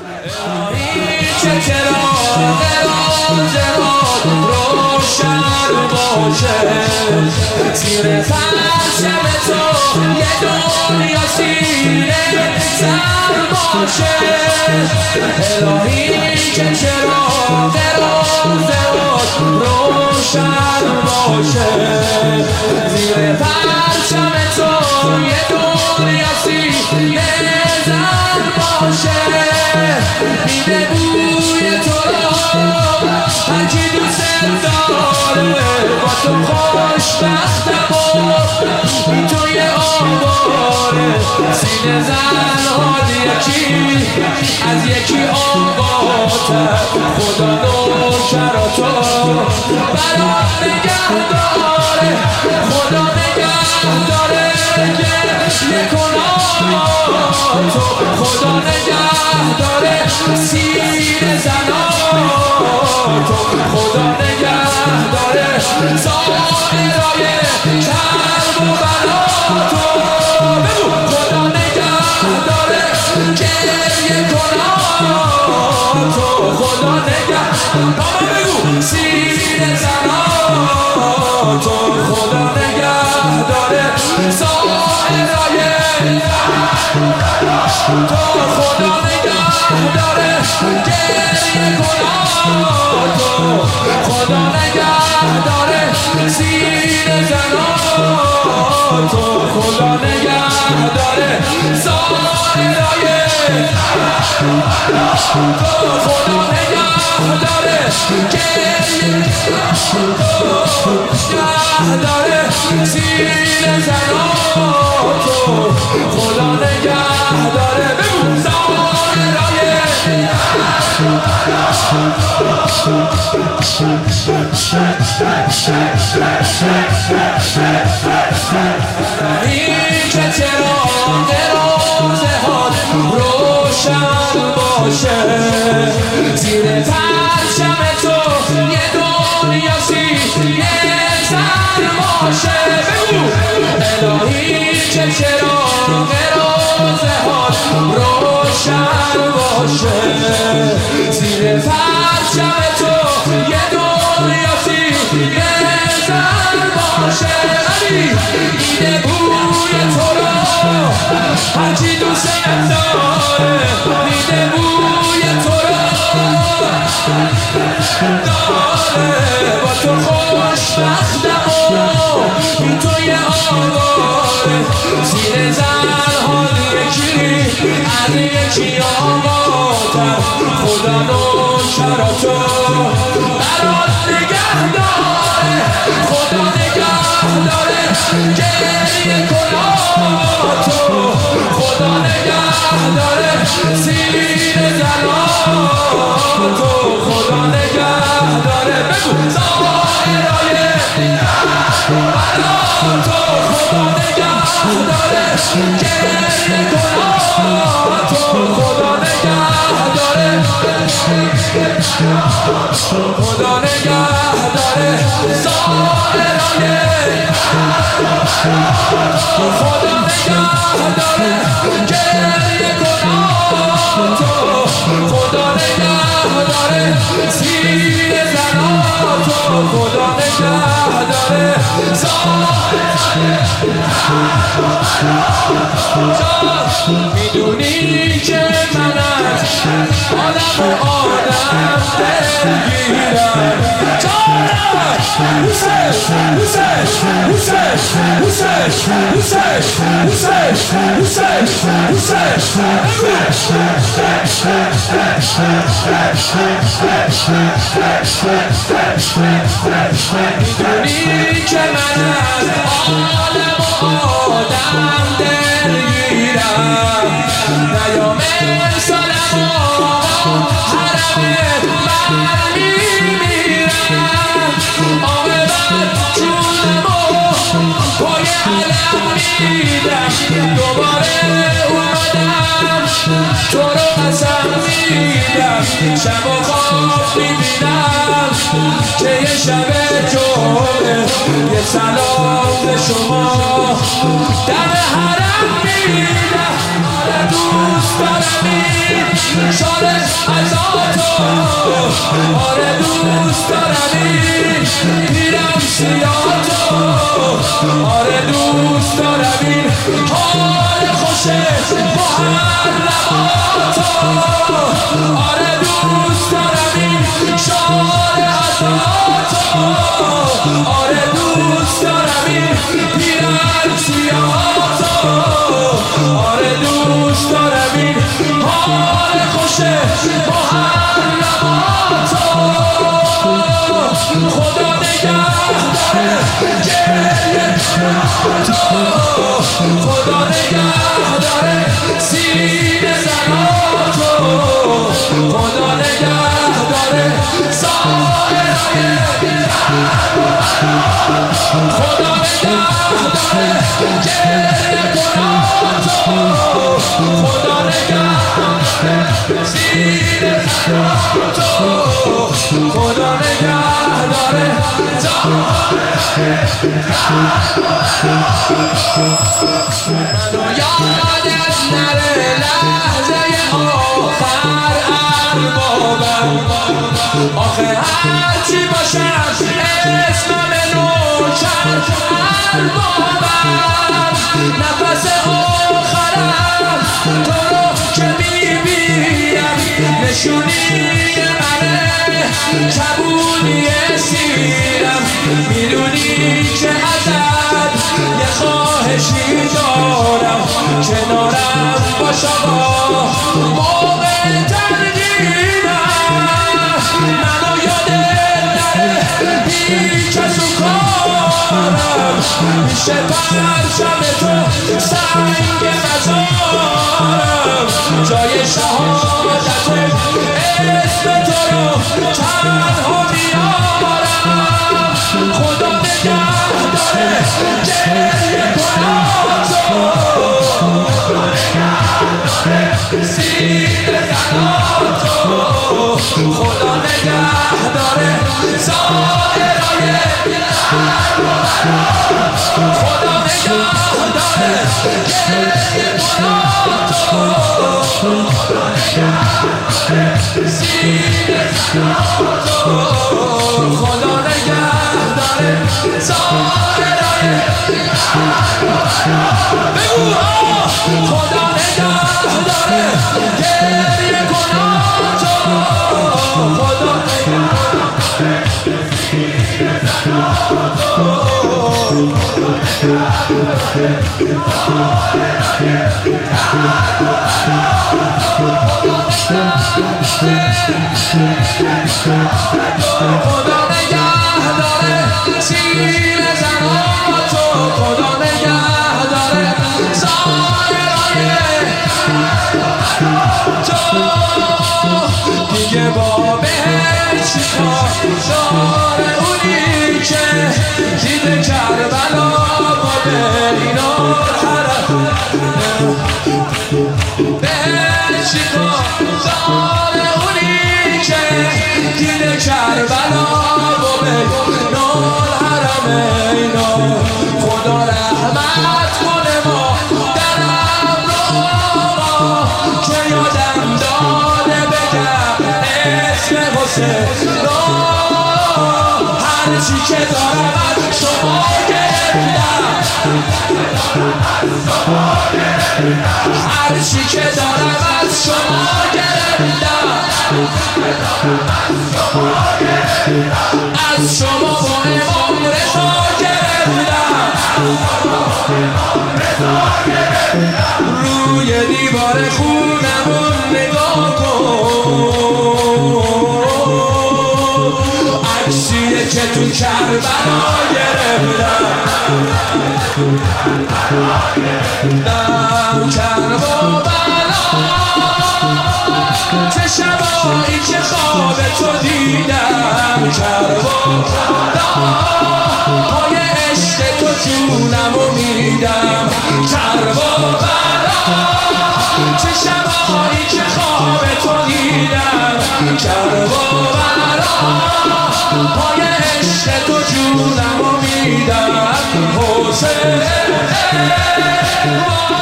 که چراغ روشن باشه زیر پرچم تو یه دنیا سینه سر باشه الهی که چراغ روشن باشه زیر پرچم تو یه دنیا سینه سر باشه میده بوی تو رو هرکی دوست داره با تو خوشبختم و این توی آواره سینه زن ها یکی از یکی آقاتر خدا نوکراتو برات نگه داره خدا نگه داره گریه کناتو خدا نگه داره سینه زناتو خدا نگه داره سائرای کرب و بلاتو خدا نگه داره گریه کناتو خدا نگه بگو سینه زناتو خدا نگه داره سائرای تو خدا نگه داره گریه کناتو خدا نگه داره سینه زناتو خدا نگه داره سائرای تو خدا نگه داره گریه داره سینه زناتو خدا نگه داره بگو سائرای این که چراغ روزه ها روشن باشه زیر پرچم تو یه دنیا سینه سر باشه بگو الهی که چراغ روزه ها روشن باشه زیر پرچم تو یه دنیا سینه سر باشه دیده بوی تو رو هرچی دوست داره دیده بوی تو رو داره با تو خوشبختم و این توی آواره زیر زن حال یکی از یکی آقاتر خدا نوکراتو برات نگه داره خدا نگه داره گریه کناتو خدا نگه داره سینه زناتو خدا نگه داره بگو سائرای بلاتو خدا نگه داره گریه کناتو خدا نگه داره خدا نگه داره سائرای خدا نگه داره گریه کناتو خدا نگه داره سینه زناتو خدا نگه داره میدونی که من از آدم دلگیرم میدونی که من از آدم دلگیرم نیام سالم و حرم برمیمیرم آقابت جونم و پای علم میدم دوباره اومدم تو رو قسم میدم میدم شب و خواب میبینم که یه شب جمعه یه سلام به شما در حرم میدم دوست دارم این شال ازاتو آره دوست دارم این پیرم سیاتو آره دوست دارم این حال خوش محرماتو آره دوست دارم این شال ازاتو آره دوست دارم این پیرم سیاتو آره دوست دارم این حال خوش محرماتو خدا نگهداره گریه کناتو خدا نگهداره سینه زناتو خدا نگهداره سایرهای خدا نگهداره گریه کناتو خدا نگهداره سینه زناتو خدا نگهداره یادت نره لحظه آخر اربابم آخه هرچی باشم اسمم نوکر اربابم نفس آخرم تو رو که میبینم نشونی منه کبودی سیرم میدونی که ازت یه خواهشی دارم کنارم باش آقا موقع ترگیرم منو یادت نره هیچ از اون کارم میشه پرچم تو سنگ مزارم جای شهادت اسم تو رو تنها میارم خدا نگهداره گریه کناتو سینه زناتو خدا نگهداره سایرهای خدا نگهداره گریه کناتو خدا نگهداره سینه زناتو خدا نگهداره سایرهای بگو خدا نگهداره گریه کناتو خدا نگهداره سینه زناتو خدا نگهداره سینه زناتو خدا نگهداره سایرهای دیگه با بهش داره اونی که دیده کربلا با بینار حرم بهش داره اونی که دیده کربلا با بینار حرم اینا خدا رحمت کنه ما درم رو که یادم داده بگم اسم حسین هرچی که دارم از شما گرفتم هرچی که دارم از شما گرفتم از شما با امام رضا گرفتم روی دیوار خونمون نگاه کن عکسیه که تو کربلا گرفتم در کربلا چه شبایی که خواب تو دیدم کربلا پای عشق تو جونمو میدم کربلا چه شبایی که خواب تو دیدم کرد پای عشق تو جونمو میدم حسین